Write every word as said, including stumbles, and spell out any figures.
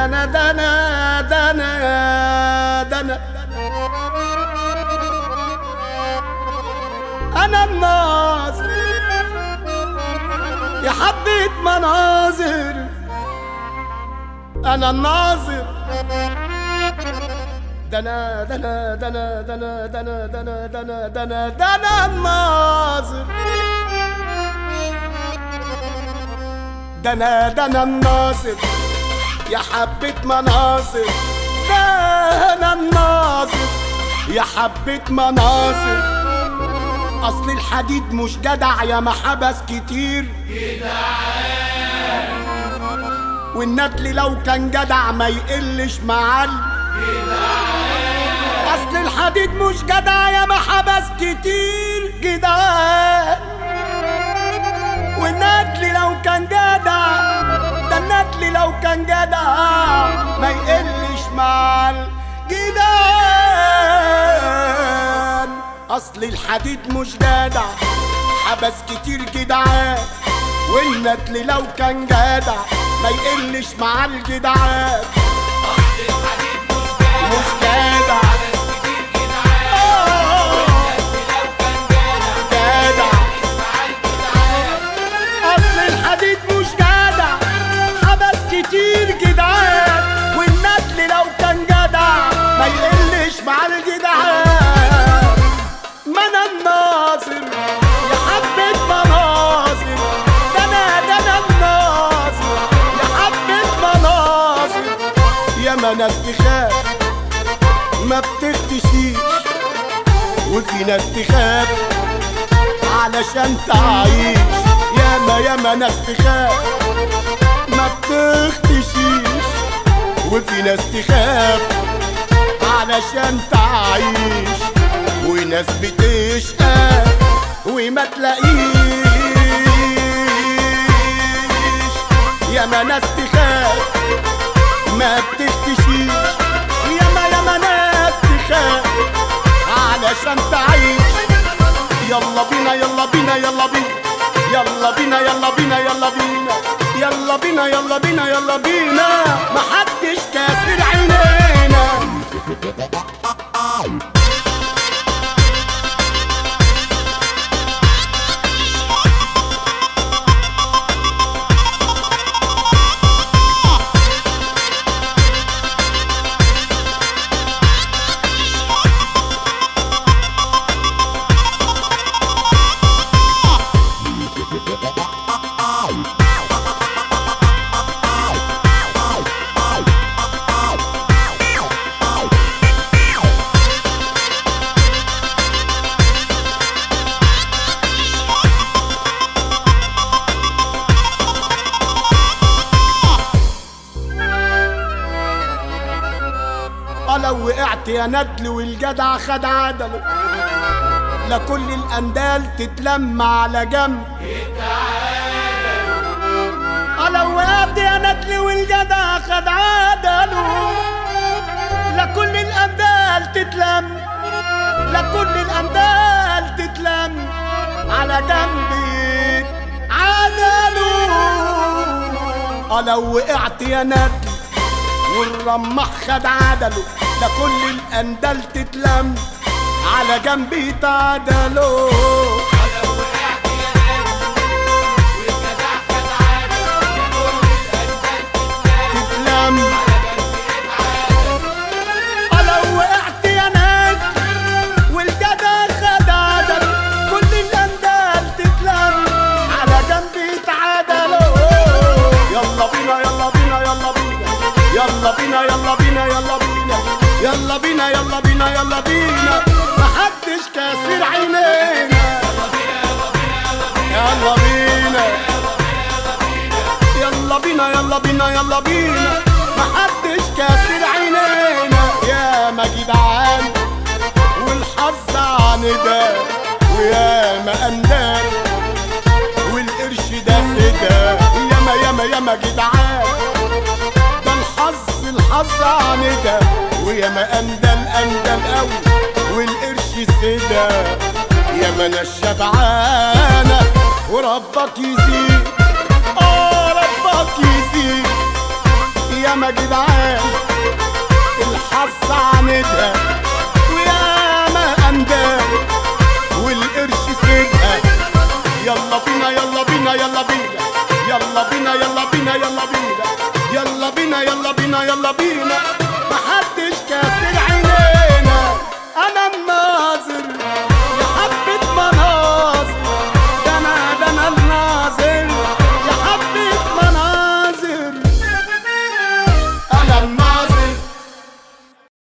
انا ده انا ده انا ده انا انا الناظر يا حبة مناظر، انا الناظر ده انا ده انا ده انا ده انا ده انا ده انا ده انا ده انا ده انا الناظر ده انا ده انا الناظر يا حبة مناظر، ده انا الناظر يا حبة مناظر. اصل الحديد مش جدع يا محبس كتير جدعان، والندل لو كان جدع ما يقلش معل جدعان. اصل الحديد مش جدع يا محبس كتير جدعان، والندل لو كان جدع، ده الندل لو كان جدع ما يقلش معل جدعان. اصل الحديد مش جدع حبس كتير جدعان، والندل لو كان جدع ما يقلش مع الجدعان. اصل الحديد مش مش جدع جدع حبس كتير جدعان، والندل لو كان جدع ما يقلش مع الجدعان. اصل الحديد مش جدع حبس كتير جدعان، والندل لو كان جدع ما يقلش مع الجدعان. ما انا الناظر يا حبة مناظر، ده انا ده انا الناظر يا حبة مناظر. يا ما ناس تخاف ما بتختشيش، وفي ناس تخاف علشان تعيش. يا ما يا ما ناس تخاف ما بتختشيش، وفي ناس تخاف علشان تعيش، وناس بتشقى وما تلاقيش. يا ما ناس تخاف ما بتختشيش، يا ما يا ما ناس تخاف علشان تعيش. يلا بينا يلا بينا يلا بينا يلا بينا يلا بينا يلا بينا يلا بينا يلا بينا يلا بينا، محدش كاسر عينينا. لو وقعت يا ندل والجدع خد عدله، لا كل الاندال تتلم على جنب. لو وقعت يا ندل والجدع خد عدله، لا كل الاندال تتلم، لا كل الاندال تتلم على جنبي عدله. لو وقعت يا ندل والرمح خد عدله، لا كل الاندال تتلم على جنبي تعدلوا. لو وقعت يا ندل والجدع خد عدله، كل الاندال تتلم على لو جنبي اتعدل. وقعت يا ندل والجدع خد عدله، كل الاندال تتلم على جنبي تعدلوا. يلا بينا يلا بينا يلا بينا يلا بينا يلا بينا يلا بينا يلا بينا يلا بينا يلا بينا، محدش كاسر عينينا. يلا بينا يلا بينا يلا بينا يلا بينا، محدش كاسر عينينا. يا ما جدعان والحظ عندنا، ويا ما اندال والقرش ده سدا. ياما ياما ياما جدعان ده الحظ الحظ عندنا، ويا ما اندل اندل قوي والقرش سدا. يا ما انا الشبعانه وربك يزيد، اه ربك يزيد. يا ما جدعان يلا بينا يلا بينا يلا بينا